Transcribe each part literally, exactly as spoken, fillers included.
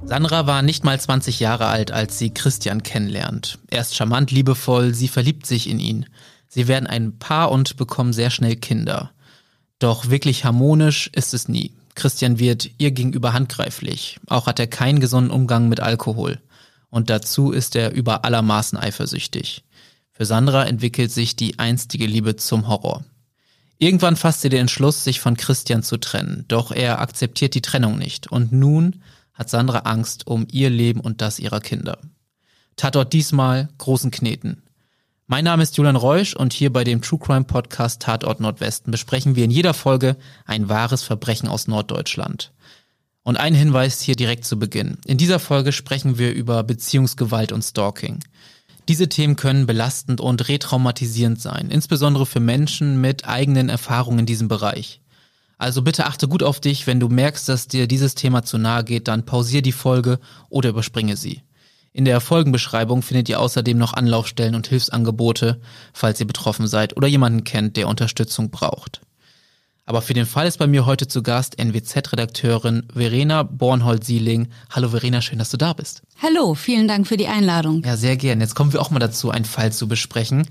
Sandra war nicht mal zwanzig Jahre alt, als sie Christian kennenlernt. Er ist charmant, liebevoll, sie verliebt sich in ihn. Sie werden ein Paar und bekommen sehr schnell Kinder. Doch wirklich harmonisch ist es nie. Christian wird ihr gegenüber handgreiflich. Auch hat er keinen gesunden Umgang mit Alkohol. Und dazu ist er über allermaßen eifersüchtig. Für Sandra entwickelt sich die einstige Liebe zum Horror. Irgendwann fasst sie den Entschluss, sich von Christian zu trennen. Doch er akzeptiert die Trennung nicht. Und nun hat Sandra Angst um ihr Leben und das ihrer Kinder. Tatort diesmal großen Kneten. Mein Name ist Julian Reusch und hier bei dem True Crime Podcast Tatort Nordwesten besprechen wir in jeder Folge ein wahres Verbrechen aus Norddeutschland. Und ein Hinweis hier direkt zu Beginn. In dieser Folge sprechen wir über Beziehungsgewalt und Stalking. Diese Themen können belastend und retraumatisierend sein, insbesondere für Menschen mit eigenen Erfahrungen in diesem Bereich. Also bitte achte gut auf dich, wenn du merkst, dass dir dieses Thema zu nahe geht, dann pausiere die Folge oder überspringe sie. In der Folgenbeschreibung findet ihr außerdem noch Anlaufstellen und Hilfsangebote, falls ihr betroffen seid oder jemanden kennt, der Unterstützung braucht. Aber für den Fall ist bei mir heute zu Gast N W Z-Redakteurin Verena Bornhold-Sieling. Hallo Verena, schön, dass du da bist. Hallo, vielen Dank für die Einladung. Ja, sehr gern. Jetzt kommen wir auch mal dazu, einen Fall zu besprechen.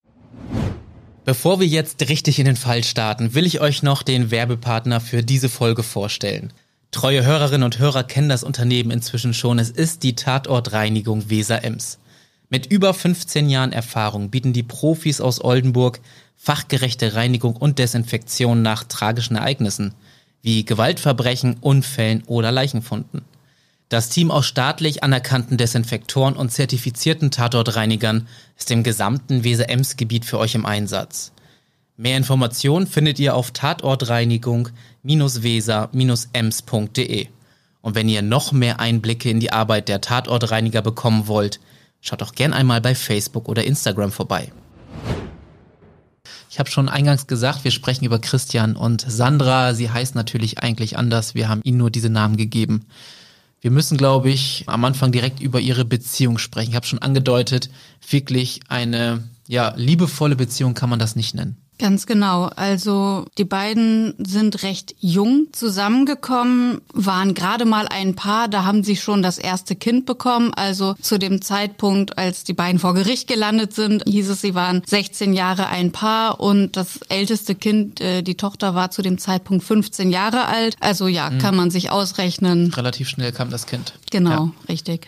Bevor wir jetzt richtig in den Fall starten, will ich euch noch den Werbepartner für diese Folge vorstellen. Treue Hörerinnen und Hörer kennen das Unternehmen inzwischen schon. Es ist die Tatortreinigung Weser-Ems. Mit über fünfzehn Jahren Erfahrung bieten die Profis aus Oldenburg fachgerechte Reinigung und Desinfektion nach tragischen Ereignissen, wie Gewaltverbrechen, Unfällen oder Leichenfunden. Das Team aus staatlich anerkannten Desinfektoren und zertifizierten Tatortreinigern ist im gesamten Weser-Ems-Gebiet für euch im Einsatz. Mehr Informationen findet ihr auf tatortreinigung weser ems punkt de. Und wenn ihr noch mehr Einblicke in die Arbeit der Tatortreiniger bekommen wollt, schaut doch gern einmal bei Facebook oder Instagram vorbei. Ich habe schon eingangs gesagt, wir sprechen über Christian und Sandra. Sie heißt natürlich eigentlich anders, wir haben ihnen nur diese Namen gegeben. Wir müssen, glaube ich, am Anfang direkt über ihre Beziehung sprechen. Ich habe schon angedeutet, wirklich eine ja liebevolle Beziehung kann man das nicht nennen. Ganz genau. Also die beiden sind recht jung zusammengekommen, waren gerade mal ein Paar, da haben sie schon das erste Kind bekommen. Also zu dem Zeitpunkt, als die beiden vor Gericht gelandet sind, hieß es, sie waren sechzehn Jahre ein Paar und das älteste Kind, äh, die Tochter, war zu dem Zeitpunkt fünfzehn Jahre alt. Also ja, mhm. kann man sich ausrechnen. Relativ schnell kam das Kind. Genau, ja. Richtig.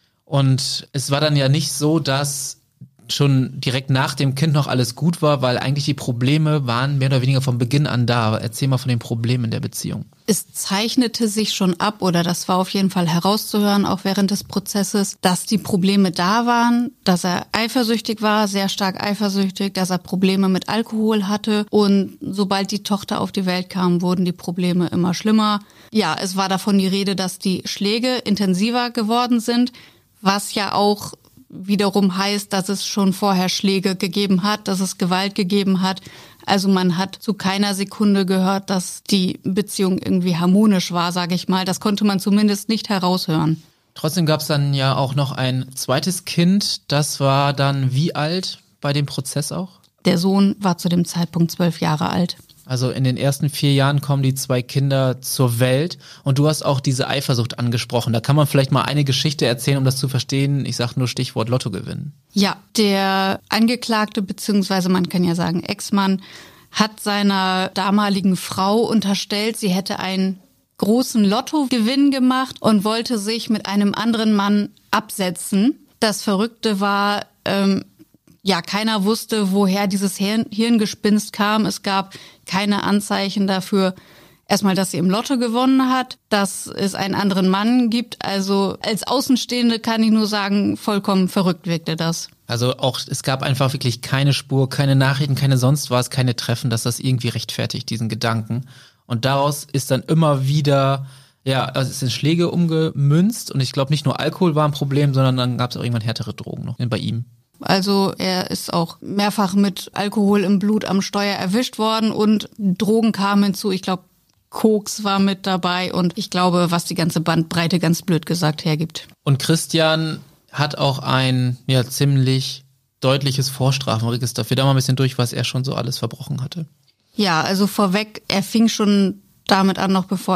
Und es war dann ja nicht so, dass schon direkt nach dem Kind noch alles gut war, weil eigentlich die Probleme waren mehr oder weniger von Beginn an da. Erzähl mal von den Problemen in der Beziehung. Es zeichnete sich schon ab, oder das war auf jeden Fall herauszuhören, auch während des Prozesses, dass die Probleme da waren, dass er eifersüchtig war, sehr stark eifersüchtig, dass er Probleme mit Alkohol hatte und sobald die Tochter auf die Welt kam, wurden die Probleme immer schlimmer. Ja, es war davon die Rede, dass die Schläge intensiver geworden sind, was ja auch wiederum heißt, dass es schon vorher Schläge gegeben hat, dass es Gewalt gegeben hat. Also man hat zu keiner Sekunde gehört, dass die Beziehung irgendwie harmonisch war, sage ich mal. Das konnte man zumindest nicht heraushören. Trotzdem gab es dann ja auch noch ein zweites Kind. Das war dann wie alt bei dem Prozess auch? Der Sohn war zu dem Zeitpunkt zwölf Jahre alt. Also in den ersten vier Jahren kommen die zwei Kinder zur Welt und du hast auch diese Eifersucht angesprochen. Da kann man vielleicht mal eine Geschichte erzählen, um das zu verstehen. Ich sage nur Stichwort Lotto gewinnen. Ja, der Angeklagte, beziehungsweise man kann ja sagen Ex-Mann, hat seiner damaligen Frau unterstellt, sie hätte einen großen Lottogewinn gemacht und wollte sich mit einem anderen Mann absetzen. Das Verrückte war, ähm, ja, keiner wusste, woher dieses Hirn- Hirngespinst kam. Es gab keine Anzeichen dafür, erstmal, dass sie im Lotto gewonnen hat, dass es einen anderen Mann gibt. Also als Außenstehende kann ich nur sagen, vollkommen verrückt wirkte das. Also auch, es gab einfach wirklich keine Spur, keine Nachrichten, keine sonst was, keine Treffen, dass das irgendwie rechtfertigt, diesen Gedanken. Und daraus ist dann immer wieder, ja, also es sind Schläge umgemünzt und ich glaube nicht nur Alkohol war ein Problem, sondern dann gab es auch irgendwann härtere Drogen noch bei ihm. Also er ist auch mehrfach mit Alkohol im Blut am Steuer erwischt worden und Drogen kamen hinzu. Ich glaube, Koks war mit dabei und ich glaube, was die ganze Bandbreite ganz blöd gesagt hergibt. Und Christian hat auch ein ja ziemlich deutliches Vorstrafenregister. Wir da mal ein bisschen durch, was er schon so alles verbrochen hatte. Ja, also vorweg, er fing schon damit an, noch bevor er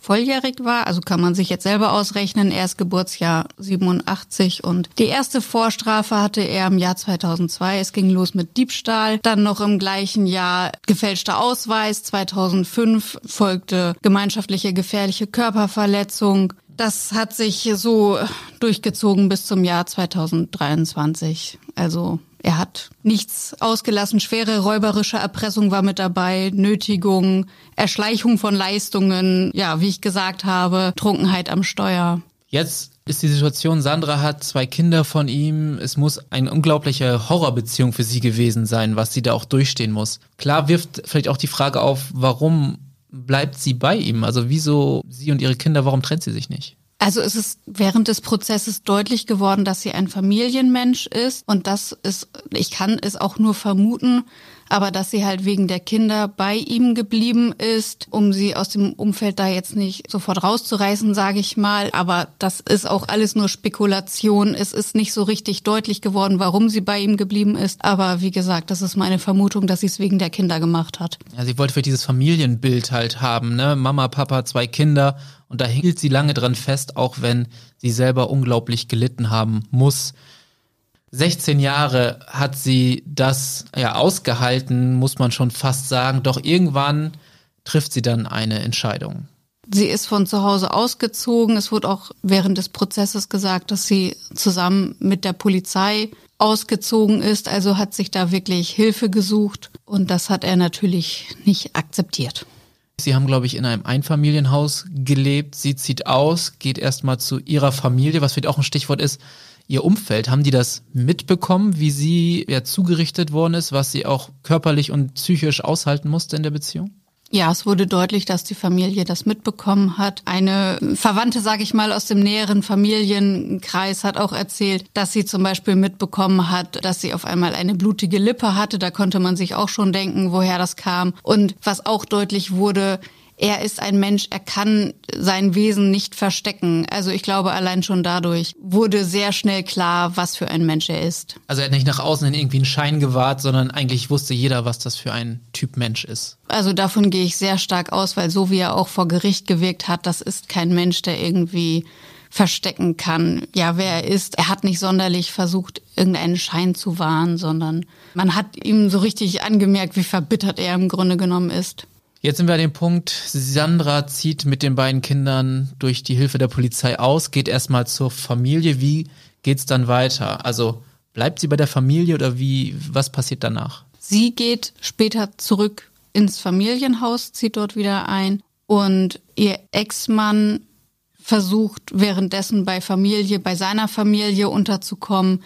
volljährig war. Also kann man sich jetzt selber ausrechnen. Er ist Geburtsjahr siebenundachtzig und die erste Vorstrafe hatte er im Jahr zweitausendzwei. Es ging los mit Diebstahl. Dann noch im gleichen Jahr gefälschter Ausweis. zweitausendfünf folgte gemeinschaftliche gefährliche Körperverletzung. Das hat sich so durchgezogen bis zum Jahr zweitausenddreiundzwanzig. Also er hat nichts ausgelassen. Schwere räuberische Erpressung war mit dabei, Nötigung, Erschleichung von Leistungen, ja, wie ich gesagt habe, Trunkenheit am Steuer. Jetzt ist die Situation, Sandra hat zwei Kinder von ihm. Es muss eine unglaubliche Horrorbeziehung für sie gewesen sein, was sie da auch durchstehen muss. Klar wirft vielleicht auch die Frage auf, warum bleibt sie bei ihm? Also wieso sie und ihre Kinder, warum trennt sie sich nicht? Also es ist während des Prozesses deutlich geworden, dass sie ein Familienmensch ist und das ist, ich kann es auch nur vermuten, aber dass sie halt wegen der Kinder bei ihm geblieben ist, um sie aus dem Umfeld da jetzt nicht sofort rauszureißen, sage ich mal. Aber das ist auch alles nur Spekulation. Es ist nicht so richtig deutlich geworden, warum sie bei ihm geblieben ist. Aber wie gesagt, das ist meine Vermutung, dass sie es wegen der Kinder gemacht hat. Ja, sie wollte für dieses Familienbild halt haben, ne? Mama, Papa, zwei Kinder. Und da hielt sie lange dran fest, auch wenn sie selber unglaublich gelitten haben muss. sechzehn Jahre hat sie das ja ausgehalten, muss man schon fast sagen. Doch irgendwann trifft sie dann eine Entscheidung. Sie ist von zu Hause ausgezogen. Es wurde auch während des Prozesses gesagt, dass sie zusammen mit der Polizei ausgezogen ist. Also hat sich da wirklich Hilfe gesucht. Und das hat er natürlich nicht akzeptiert. Sie haben, glaube ich, in einem Einfamilienhaus gelebt. Sie zieht aus, geht erstmal zu ihrer Familie, was vielleicht auch ein Stichwort ist. Ihr Umfeld, haben die das mitbekommen, wie sie ja zugerichtet worden ist, was sie auch körperlich und psychisch aushalten musste in der Beziehung? Ja, es wurde deutlich, dass die Familie das mitbekommen hat. Eine Verwandte, sage ich mal, aus dem näheren Familienkreis hat auch erzählt, dass sie zum Beispiel mitbekommen hat, dass sie auf einmal eine blutige Lippe hatte. Da konnte man sich auch schon denken, woher das kam. Und was auch deutlich wurde, er ist ein Mensch, er kann sein Wesen nicht verstecken. Also ich glaube, allein schon dadurch wurde sehr schnell klar, was für ein Mensch er ist. Also er hat nicht nach außen hin irgendwie einen Schein gewahrt, sondern eigentlich wusste jeder, was das für ein Typ Mensch ist. Also davon gehe ich sehr stark aus, weil so wie er auch vor Gericht gewirkt hat, das ist kein Mensch, der irgendwie verstecken kann, ja, wer er ist. Er hat nicht sonderlich versucht, irgendeinen Schein zu wahren, sondern man hat ihm so richtig angemerkt, wie verbittert er im Grunde genommen ist. Jetzt sind wir an dem Punkt, Sandra zieht mit den beiden Kindern durch die Hilfe der Polizei aus, geht erstmal zur Familie. Wie geht's dann weiter? Also bleibt sie bei der Familie oder wie? Was passiert danach? Sie geht später zurück ins Familienhaus, zieht dort wieder ein und ihr Ex-Mann versucht währenddessen bei Familie, bei seiner Familie unterzukommen,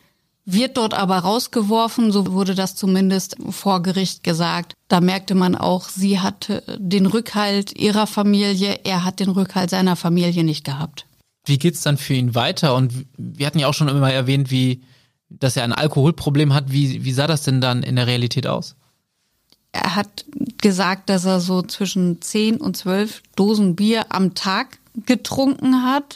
wird dort aber rausgeworfen, so wurde das zumindest vor Gericht gesagt. Da merkte man auch, sie hatte den Rückhalt ihrer Familie, er hat den Rückhalt seiner Familie nicht gehabt. Wie geht's dann für ihn weiter? Und wir hatten ja auch schon immer erwähnt, wie, dass er ein Alkoholproblem hat. Wie, wie sah das denn dann in der Realität aus? Er hat gesagt, dass er so zwischen zehn und zwölf Dosen Bier am Tag getrunken hat.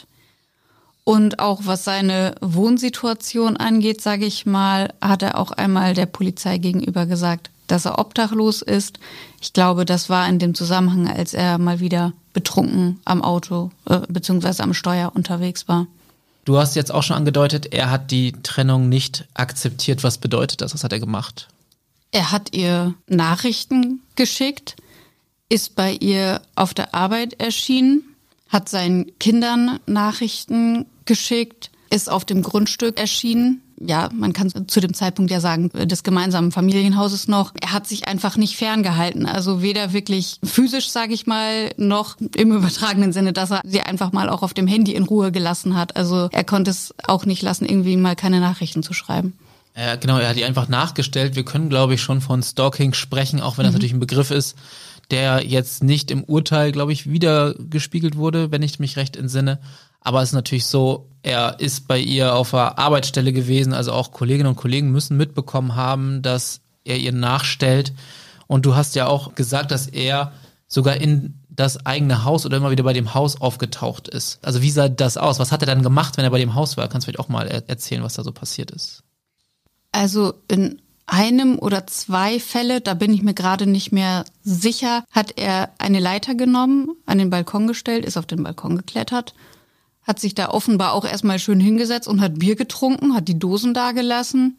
Und auch was seine Wohnsituation angeht, sage ich mal, hat er auch einmal der Polizei gegenüber gesagt, dass er obdachlos ist. Ich glaube, das war in dem Zusammenhang, als er mal wieder betrunken am Auto äh, bzw. am Steuer unterwegs war. Du hast jetzt auch schon angedeutet, er hat die Trennung nicht akzeptiert. Was bedeutet das? Was hat er gemacht? Er hat ihr Nachrichten geschickt, ist bei ihr auf der Arbeit erschienen, hat seinen Kindern Nachrichten geschickt, ist auf dem Grundstück erschienen. Ja, man kann zu dem Zeitpunkt ja sagen, des gemeinsamen Familienhauses noch. Er hat sich einfach nicht ferngehalten. Also weder wirklich physisch, sage ich mal, noch im übertragenen Sinne, dass er sie einfach mal auch auf dem Handy in Ruhe gelassen hat. Also er konnte es auch nicht lassen, irgendwie mal keine Nachrichten zu schreiben. Ja, genau, er hat die einfach nachgestellt. Wir können, glaube ich, schon von Stalking sprechen, auch wenn das mhm. natürlich ein Begriff ist, der jetzt nicht im Urteil, glaube ich, wiedergespiegelt wurde, wenn ich mich recht entsinne. Aber es ist natürlich so, er ist bei ihr auf der Arbeitsstelle gewesen, also auch Kolleginnen und Kollegen müssen mitbekommen haben, dass er ihr nachstellt. Und du hast ja auch gesagt, dass er sogar in das eigene Haus oder immer wieder bei dem Haus aufgetaucht ist. Also wie sah das aus? Was hat er dann gemacht, wenn er bei dem Haus war? Kannst du vielleicht auch mal erzählen, was da so passiert ist? Also in einem oder zwei Fälle, da bin ich mir gerade nicht mehr sicher, hat er eine Leiter genommen, an den Balkon gestellt, ist auf den Balkon geklettert, hat sich da offenbar auch erstmal schön hingesetzt und hat Bier getrunken, hat die Dosen da gelassen.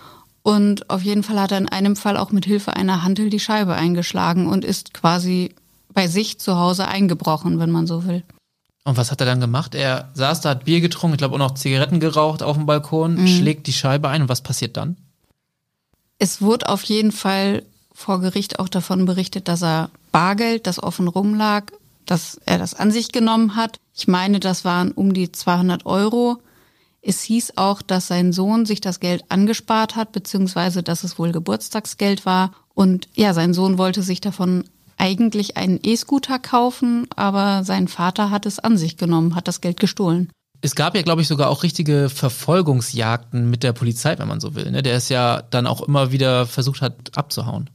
Und auf jeden Fall hat er in einem Fall auch mit Hilfe einer Hantel die Scheibe eingeschlagen und ist quasi bei sich zu Hause eingebrochen, wenn man so will. Und was hat er dann gemacht? Er saß da, hat Bier getrunken, ich glaube auch noch Zigaretten geraucht auf dem Balkon, mhm. schlägt die Scheibe ein. Und was passiert dann? Es wurde auf jeden Fall vor Gericht auch davon berichtet, dass er Bargeld, das offen rumlag, dass er das an sich genommen hat. Ich meine, das waren um die zweihundert Euro. Es hieß auch, dass sein Sohn sich das Geld angespart hat, beziehungsweise dass es wohl Geburtstagsgeld war. Und ja, sein Sohn wollte sich davon eigentlich einen E-Scooter kaufen, aber sein Vater hat es an sich genommen, hat das Geld gestohlen. Es gab ja, glaube ich, sogar auch richtige Verfolgungsjagden mit der Polizei, wenn man so will, ne? Der es ja dann auch immer wieder versucht hat, abzuhauen.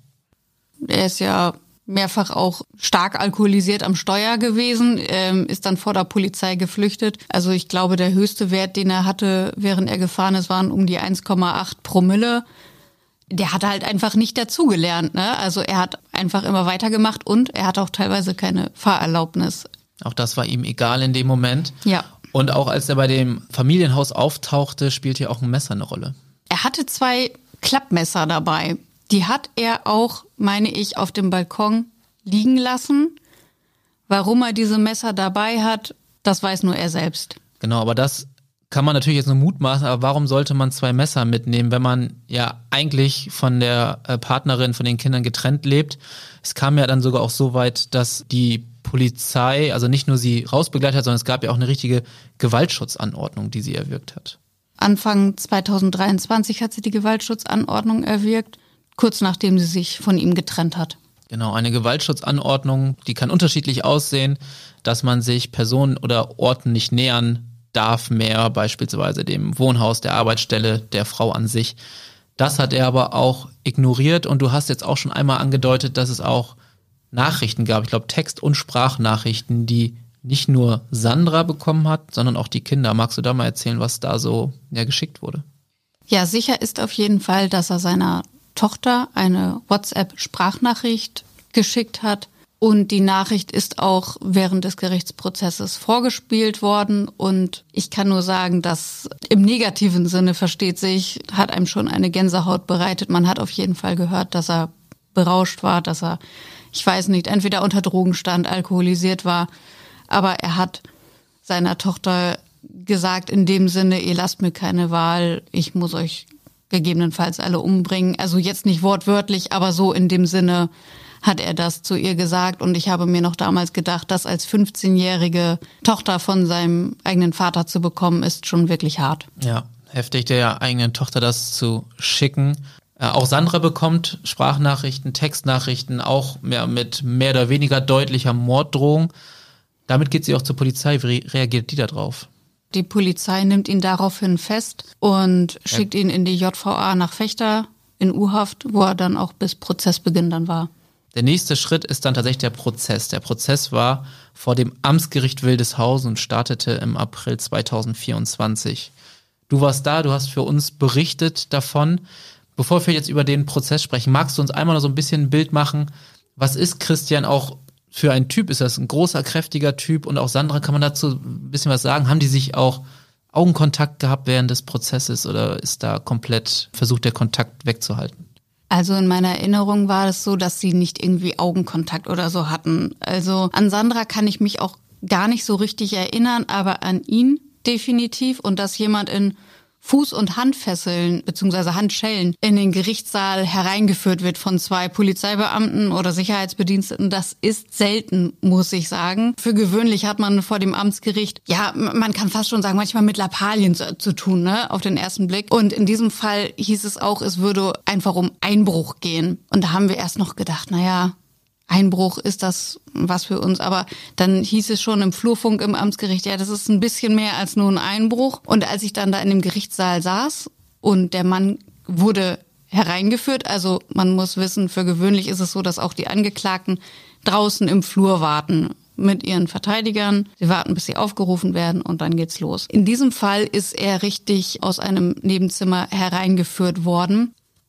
Er ist ja mehrfach auch stark alkoholisiert am Steuer gewesen, ähm, ist dann vor der Polizei geflüchtet. Also ich glaube, der höchste Wert, den er hatte, während er gefahren ist, waren um die eins Komma acht Promille. Der hat halt einfach nicht dazugelernt, ne? Also er hat einfach immer weitergemacht und er hat auch teilweise keine Fahrerlaubnis. Auch das war ihm egal in dem Moment. Ja. Und auch als er bei dem Familienhaus auftauchte, spielte hier auch ein Messer eine Rolle. Er hatte zwei Klappmesser dabei. Die hat er auch, meine ich, auf dem Balkon liegen lassen. Warum er diese Messer dabei hat, das weiß nur er selbst. Genau, aber das kann man natürlich jetzt nur mutmaßen, aber warum sollte man zwei Messer mitnehmen, wenn man ja eigentlich von der Partnerin, von den Kindern getrennt lebt? Es kam ja dann sogar auch so weit, dass die Polizei, also nicht nur sie rausbegleitet hat, sondern es gab ja auch eine richtige Gewaltschutzanordnung, die sie erwirkt hat. Anfang zweitausenddreiundzwanzig hat sie die Gewaltschutzanordnung erwirkt, kurz nachdem sie sich von ihm getrennt hat. Genau, eine Gewaltschutzanordnung, die kann unterschiedlich aussehen, dass man sich Personen oder Orten nicht nähern darf mehr, beispielsweise dem Wohnhaus, der Arbeitsstelle, der Frau an sich. Das hat er aber auch ignoriert und du hast jetzt auch schon einmal angedeutet, dass es auch Nachrichten gab, ich glaube Text- und Sprachnachrichten, die nicht nur Sandra bekommen hat, sondern auch die Kinder. Magst du da mal erzählen, was da so ja, geschickt wurde? Ja, sicher ist auf jeden Fall, dass er seiner Tochter eine WhatsApp-Sprachnachricht geschickt hat. Und die Nachricht ist auch während des Gerichtsprozesses vorgespielt worden. Und ich kann nur sagen, dass im negativen Sinne, versteht sich, hat einem schon eine Gänsehaut bereitet. Man hat auf jeden Fall gehört, dass er berauscht war, dass er, ich weiß nicht, entweder unter Drogen stand, alkoholisiert war. Aber er hat seiner Tochter gesagt, in dem Sinne, ihr lasst mir keine Wahl, ich muss euch gegebenenfalls alle umbringen. Also jetzt nicht wortwörtlich, aber so in dem Sinne hat er das zu ihr gesagt. Und ich habe mir noch damals gedacht, das als fünfzehnjährige Tochter von seinem eigenen Vater zu bekommen, ist schon wirklich hart. Ja, heftig, der eigenen Tochter das zu schicken. Äh, auch Sandra bekommt Sprachnachrichten, Textnachrichten, auch mehr, mit mehr oder weniger deutlicher Morddrohung. Damit geht sie auch zur Polizei. Wie reagiert die da drauf? Die Polizei nimmt ihn daraufhin fest und schickt ja. ihn in die J V A nach Vechta in U-Haft, wo er dann auch bis Prozessbeginn dann war. Der nächste Schritt ist dann tatsächlich der Prozess. Der Prozess war vor dem Amtsgericht Wildeshausen und startete im April zweitausendvierundzwanzig. Du warst da, du hast für uns berichtet davon. Bevor wir jetzt über den Prozess sprechen, magst du uns einmal noch so ein bisschen ein Bild machen? Was ist Christian auch für ein Typ? Ist das ein großer, kräftiger Typ? Und auch Sandra, kann man dazu ein bisschen was sagen? Haben die sich auch Augenkontakt gehabt während des Prozesses oder ist da komplett versucht, der Kontakt wegzuhalten? Also in meiner Erinnerung war es so, dass sie nicht irgendwie Augenkontakt oder so hatten. Also an Sandra kann ich mich auch gar nicht so richtig erinnern, aber an ihn definitiv. Und dass jemand in Fuß- und Handfesseln bzw. Handschellen in den Gerichtssaal hereingeführt wird von zwei Polizeibeamten oder Sicherheitsbediensteten, das ist selten, muss ich sagen. Für gewöhnlich hat man vor dem Amtsgericht, ja, man kann fast schon sagen, manchmal mit Lappalien zu, zu tun, ne, auf den ersten Blick. Und in diesem Fall hieß es auch, es würde einfach um Einbruch gehen. Und da haben wir erst noch gedacht, naja, Einbruch, ist das was für uns? Aber dann hieß es schon im Flurfunk im Amtsgericht, ja, das ist ein bisschen mehr als nur ein Einbruch. Und als ich dann da in dem Gerichtssaal saß und der Mann wurde hereingeführt, also man muss wissen, für gewöhnlich ist es so, dass auch die Angeklagten draußen im Flur warten mit ihren Verteidigern. Sie warten, bis sie aufgerufen werden und dann geht's los. In diesem Fall ist er richtig aus einem Nebenzimmer hereingeführt worden.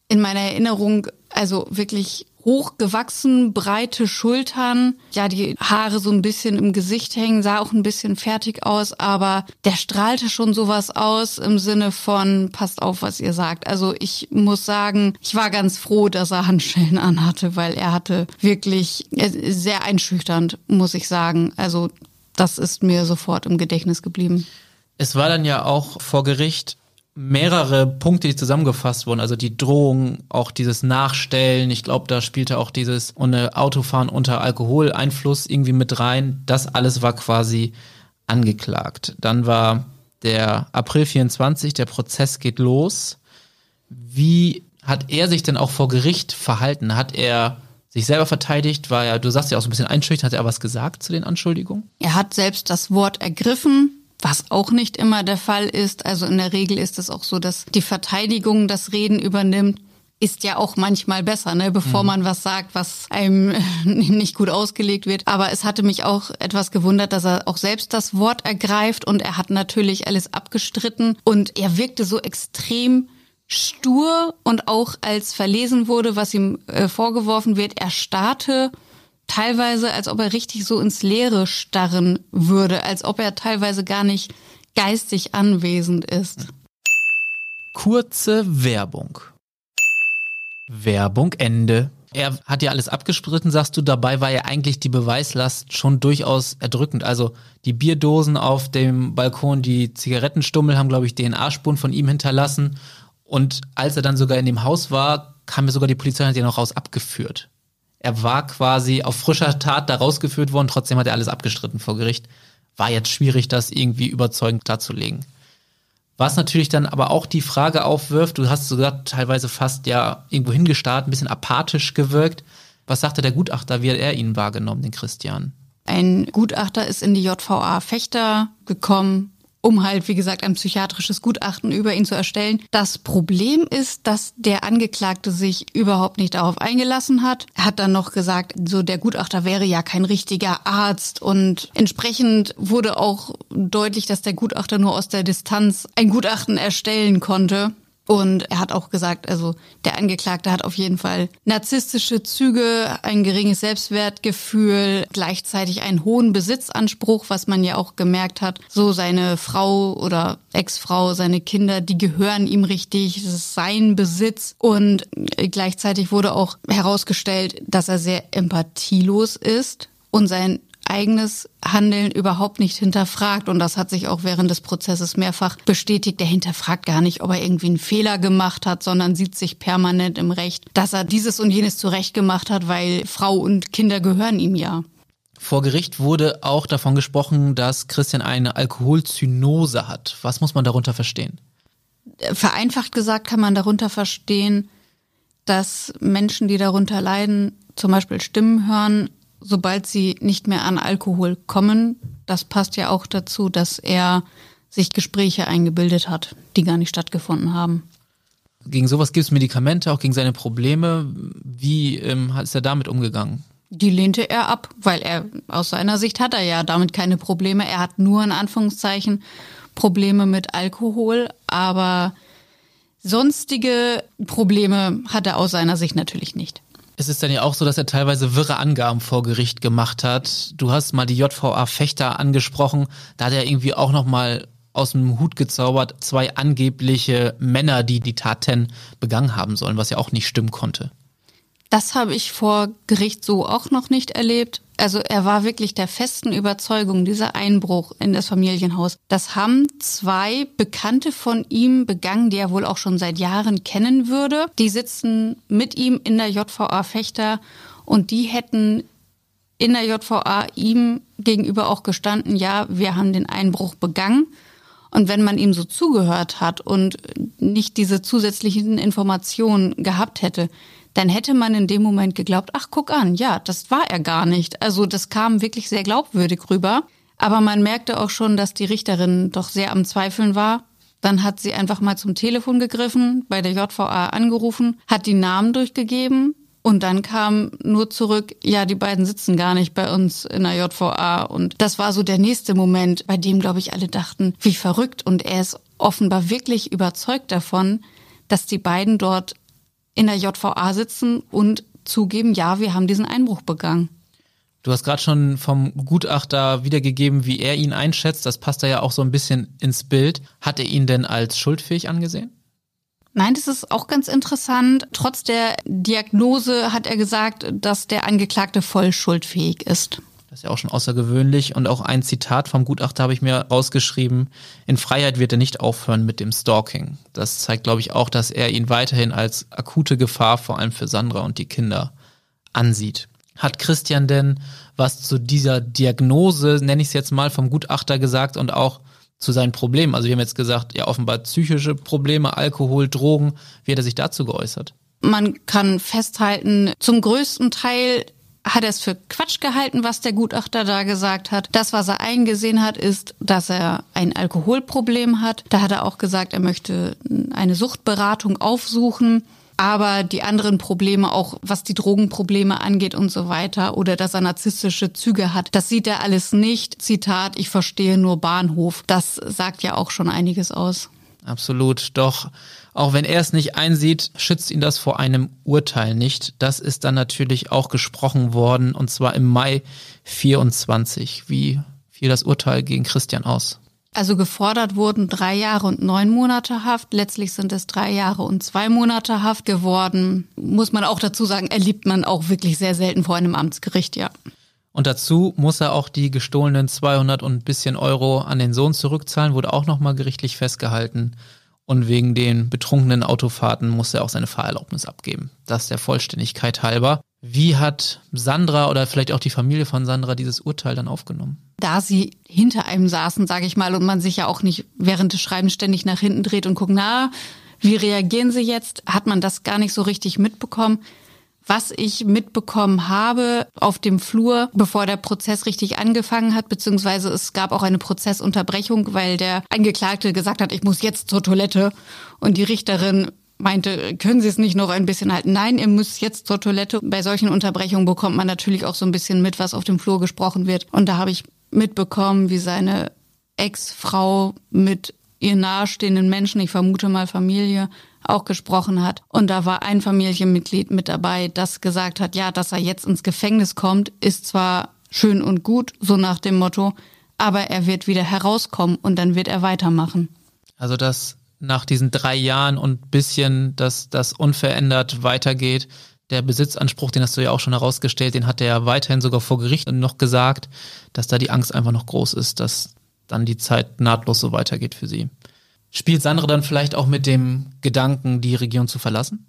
in meiner Erinnerung also wirklich hochgewachsen, breite Schultern, ja, die Haare so ein bisschen im Gesicht hängen, sah auch ein bisschen fertig aus, aber der strahlte schon sowas aus im Sinne von, passt auf, was ihr sagt. Also ich muss sagen, ich war ganz froh, dass er Handschellen anhatte, weil er hatte wirklich sehr einschüchternd, muss ich sagen. Also das ist mir sofort im Gedächtnis geblieben. Es war dann ja auch vor Gericht mehrere Punkte, die zusammengefasst wurden, also die Drohung, auch dieses Nachstellen, ich glaube, da spielte auch dieses ohne Autofahren unter Alkoholeinfluss irgendwie mit rein. Das alles war quasi angeklagt. Dann war der April vierundzwanzig, der Prozess geht los. Wie hat er sich denn auch vor Gericht verhalten? Hat er sich selber verteidigt? War ja, du sagst ja auch so ein bisschen einschüchtern, hat er was gesagt zu den Anschuldigungen? Er hat selbst das Wort ergriffen, was auch nicht immer der Fall ist. Also in der Regel ist es auch so, dass die Verteidigung das Reden übernimmt. Ist ja auch manchmal besser, ne, bevor mhm. man was sagt, was einem nicht gut ausgelegt wird. Aber es hatte mich auch etwas gewundert, dass er auch selbst das Wort ergreift und er hat natürlich alles abgestritten und er wirkte so extrem stur und auch als verlesen wurde, was ihm äh, vorgeworfen wird, er starrte teilweise, als ob er richtig so ins Leere starren würde, als ob er teilweise gar nicht geistig anwesend ist. Kurze Werbung. Werbung Ende. Er hat ja alles abgespritten, sagst du, dabei war ja eigentlich die Beweislast schon durchaus erdrückend. Also die Bierdosen auf dem Balkon, die Zigarettenstummel haben, glaube ich, D N A-Spuren von ihm hinterlassen. Und als er dann sogar in dem Haus war, kam ja sogar die Polizei und hat ihn noch raus abgeführt. Er war quasi auf frischer Tat da rausgeführt worden, trotzdem hat er alles abgestritten vor Gericht. War jetzt schwierig, das irgendwie überzeugend darzulegen. Was natürlich dann aber auch die Frage aufwirft, du hast sogar teilweise fast ja irgendwo hingestarrt, ein bisschen apathisch gewirkt. Was sagte der Gutachter, wie hat er ihn wahrgenommen, den Christian? Ein Gutachter ist in die J V A Vechta gekommen, um halt, wie gesagt, ein psychiatrisches Gutachten über ihn zu erstellen. Das Problem ist, dass der Angeklagte sich überhaupt nicht darauf eingelassen hat. Er hat dann noch gesagt, so der Gutachter wäre ja kein richtiger Arzt und entsprechend wurde auch deutlich, dass der Gutachter nur aus der Distanz ein Gutachten erstellen konnte. Und er hat auch gesagt, also der Angeklagte hat auf jeden Fall narzisstische Züge, ein geringes Selbstwertgefühl, gleichzeitig einen hohen Besitzanspruch, was man ja auch gemerkt hat. So seine Frau oder Ex-Frau, seine Kinder, die gehören ihm richtig, das ist sein Besitz. Und gleichzeitig wurde auch herausgestellt, dass er sehr empathielos ist und sein eigenes Handeln überhaupt nicht hinterfragt. Und das hat sich auch während des Prozesses mehrfach bestätigt. Der hinterfragt gar nicht, ob er irgendwie einen Fehler gemacht hat, sondern sieht sich permanent im Recht, dass er dieses und jenes zurecht gemacht hat, weil Frau und Kinder gehören ihm ja. Vor Gericht wurde auch davon gesprochen, dass Christian eine Alkoholzynose hat. Was muss man darunter verstehen? Vereinfacht gesagt kann man darunter verstehen, dass Menschen, die darunter leiden, zum Beispiel Stimmen hören, sobald sie nicht mehr an Alkohol kommen. Das passt ja auch dazu, dass er sich Gespräche eingebildet hat, die gar nicht stattgefunden haben. Gegen sowas gibt es Medikamente, auch gegen seine Probleme. Wie ähm, ist er damit umgegangen? Die lehnte er ab, weil er aus seiner Sicht hat er ja damit keine Probleme. Er hat nur in Anführungszeichen Probleme mit Alkohol, aber sonstige Probleme hat er aus seiner Sicht natürlich nicht. Es ist dann ja auch so, dass er teilweise wirre Angaben vor Gericht gemacht hat. Du hast mal die J V A Vechta angesprochen. Da hat er irgendwie auch noch mal aus dem Hut gezaubert, zwei angebliche Männer, die die Taten begangen haben sollen, was ja auch nicht stimmen konnte. Das habe ich vor Gericht so auch noch nicht erlebt. Also er war wirklich der festen Überzeugung, dieser Einbruch in das Familienhaus. Das haben zwei Bekannte von ihm begangen, die er wohl auch schon seit Jahren kennen würde. Die sitzen mit ihm in der J V A Vechta und die hätten in der J V A ihm gegenüber auch gestanden, ja, wir haben den Einbruch begangen. Und wenn man ihm so zugehört hat und nicht diese zusätzlichen Informationen gehabt hätte, dann hätte man in dem Moment geglaubt, ach, guck an, ja, das war er gar nicht. Also das kam wirklich sehr glaubwürdig rüber. Aber man merkte auch schon, dass die Richterin doch sehr am Zweifeln war. Dann hat sie einfach mal zum Telefon gegriffen, bei der J V A angerufen, hat die Namen durchgegeben und dann kam nur zurück, ja, die beiden sitzen gar nicht bei uns in der J V A. Und das war so der nächste Moment, bei dem, glaube ich, alle dachten, wie verrückt. Und er ist offenbar wirklich überzeugt davon, dass die beiden dort in der J V A sitzen und zugeben, ja, wir haben diesen Einbruch begangen. Du hast gerade schon vom Gutachter wiedergegeben, wie er ihn einschätzt. Das passt da ja auch so ein bisschen ins Bild. Hat er ihn denn als schuldfähig angesehen? Nein, das ist auch ganz interessant. Trotz der Diagnose hat er gesagt, dass der Angeklagte voll schuldfähig ist. Das ist ja auch schon außergewöhnlich. Und auch ein Zitat vom Gutachter habe ich mir rausgeschrieben. In Freiheit wird er nicht aufhören mit dem Stalking. Das zeigt, glaube ich, auch, dass er ihn weiterhin als akute Gefahr, vor allem für Sandra und die Kinder, ansieht. Hat Christian denn was zu dieser Diagnose, nenne ich es jetzt mal, vom Gutachter gesagt und auch zu seinen Problemen? Also wir haben jetzt gesagt, ja, offenbar psychische Probleme, Alkohol, Drogen. Wie hat er sich dazu geäußert? Man kann festhalten, zum größten Teil hat er es für Quatsch gehalten, was der Gutachter da gesagt hat. Das, was er eingesehen hat, ist, dass er ein Alkoholproblem hat. Da hat er auch gesagt, er möchte eine Suchtberatung aufsuchen. Aber die anderen Probleme, auch was die Drogenprobleme angeht und so weiter, oder dass er narzisstische Züge hat, das sieht er alles nicht. Zitat, ich verstehe nur Bahnhof. Das sagt ja auch schon einiges aus. Absolut, doch auch wenn er es nicht einsieht, schützt ihn das vor einem Urteil nicht. Das ist dann natürlich auch gesprochen worden, und zwar im Mai vierundzwanzig. Wie fiel das Urteil gegen Christian aus? Also gefordert wurden drei Jahre und neun Monate Haft. Letztlich sind es drei Jahre und zwei Monate Haft geworden. Muss man auch dazu sagen, erlebt man auch wirklich sehr selten vor einem Amtsgericht, ja. Und dazu muss er auch die gestohlenen zweihundert und ein bisschen Euro an den Sohn zurückzahlen, wurde auch nochmal gerichtlich festgehalten. Und wegen den betrunkenen Autofahrten muss er auch seine Fahrerlaubnis abgeben. Das der Vollständigkeit halber. Wie hat Sandra oder vielleicht auch die Familie von Sandra dieses Urteil dann aufgenommen? Da sie hinter einem saßen, sage ich mal, und man sich ja auch nicht während des Schreibens ständig nach hinten dreht und guckt, na, wie reagieren sie jetzt, hat man das gar nicht so richtig mitbekommen. Was ich mitbekommen habe auf dem Flur, bevor der Prozess richtig angefangen hat, beziehungsweise es gab auch eine Prozessunterbrechung, weil der Angeklagte gesagt hat, ich muss jetzt zur Toilette, und die Richterin meinte, können Sie es nicht noch ein bisschen halten? Nein, ihr müsst jetzt zur Toilette. Bei solchen Unterbrechungen bekommt man natürlich auch so ein bisschen mit, was auf dem Flur gesprochen wird. Und da habe ich mitbekommen, wie seine Ex-Frau mit ihr nahestehenden Menschen, ich vermute mal Familie, auch gesprochen hat. Und da war ein Familienmitglied mit dabei, das gesagt hat, ja, dass er jetzt ins Gefängnis kommt, ist zwar schön und gut, so nach dem Motto, aber er wird wieder herauskommen und dann wird er weitermachen. Also dass nach diesen drei Jahren und bisschen, dass das unverändert weitergeht. Der Besitzanspruch, den hast du ja auch schon herausgestellt, den hat er ja weiterhin sogar vor Gericht noch gesagt, dass da die Angst einfach noch groß ist, dass dann die Zeit nahtlos so weitergeht für sie. Spielt Sandra dann vielleicht auch mit dem Gedanken, die Region zu verlassen?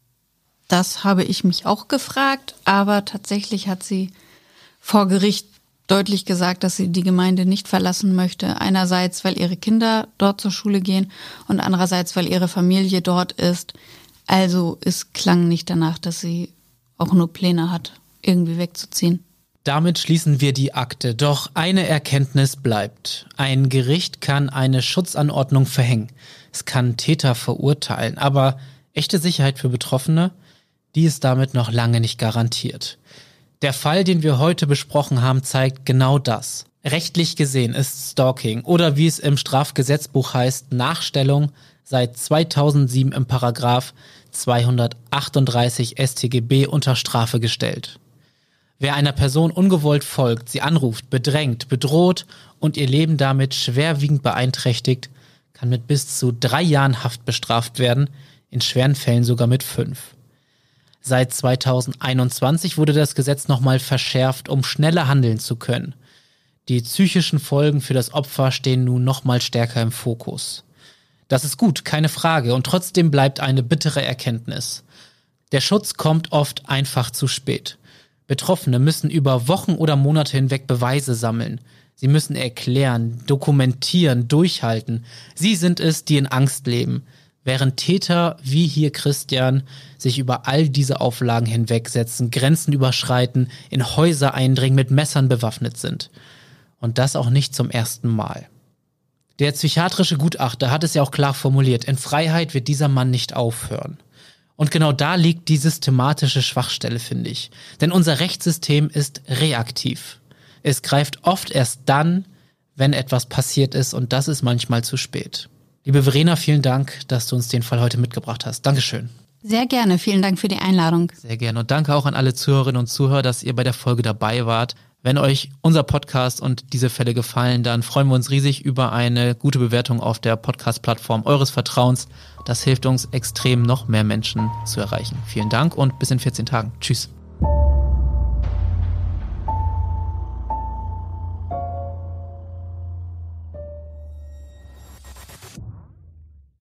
Das habe ich mich auch gefragt, aber tatsächlich hat sie vor Gericht deutlich gesagt, dass sie die Gemeinde nicht verlassen möchte. Einerseits, weil ihre Kinder dort zur Schule gehen und andererseits, weil ihre Familie dort ist. Also es klang nicht danach, dass sie auch nur Pläne hat, irgendwie wegzuziehen. Damit schließen wir die Akte. Doch eine Erkenntnis bleibt. Ein Gericht kann eine Schutzanordnung verhängen. Es kann Täter verurteilen. Aber echte Sicherheit für Betroffene, die ist damit noch lange nicht garantiert. Der Fall, den wir heute besprochen haben, zeigt genau das. Rechtlich gesehen ist Stalking oder wie es im Strafgesetzbuch heißt, Nachstellung seit zweitausendsieben im Paragraph zweihundertachtunddreißig S t G B unter Strafe gestellt. Wer einer Person ungewollt folgt, sie anruft, bedrängt, bedroht und ihr Leben damit schwerwiegend beeinträchtigt, kann mit bis zu drei Jahren Haft bestraft werden, in schweren Fällen sogar mit fünf. Seit zweitausendeinundzwanzig wurde das Gesetz nochmal verschärft, um schneller handeln zu können. Die psychischen Folgen für das Opfer stehen nun nochmal stärker im Fokus. Das ist gut, keine Frage, und trotzdem bleibt eine bittere Erkenntnis. Der Schutz kommt oft einfach zu spät. Betroffene müssen über Wochen oder Monate hinweg Beweise sammeln. Sie müssen erklären, dokumentieren, durchhalten. Sie sind es, die in Angst leben, während Täter wie hier Christian sich über all diese Auflagen hinwegsetzen, Grenzen überschreiten, in Häuser eindringen, mit Messern bewaffnet sind. Und das auch nicht zum ersten Mal. Der psychiatrische Gutachter hat es ja auch klar formuliert, in Freiheit wird dieser Mann nicht aufhören. Und genau da liegt die systematische Schwachstelle, finde ich. Denn unser Rechtssystem ist reaktiv. Es greift oft erst dann, wenn etwas passiert ist, und das ist manchmal zu spät. Liebe Verena, vielen Dank, dass du uns den Fall heute mitgebracht hast. Dankeschön. Sehr gerne. Vielen Dank für die Einladung. Sehr gerne. Und danke auch an alle Zuhörerinnen und Zuhörer, dass ihr bei der Folge dabei wart. Wenn euch unser Podcast und diese Fälle gefallen, dann freuen wir uns riesig über eine gute Bewertung auf der Podcast-Plattform eures Vertrauens. Das hilft uns extrem, noch mehr Menschen zu erreichen. Vielen Dank und bis in vierzehn Tagen. Tschüss.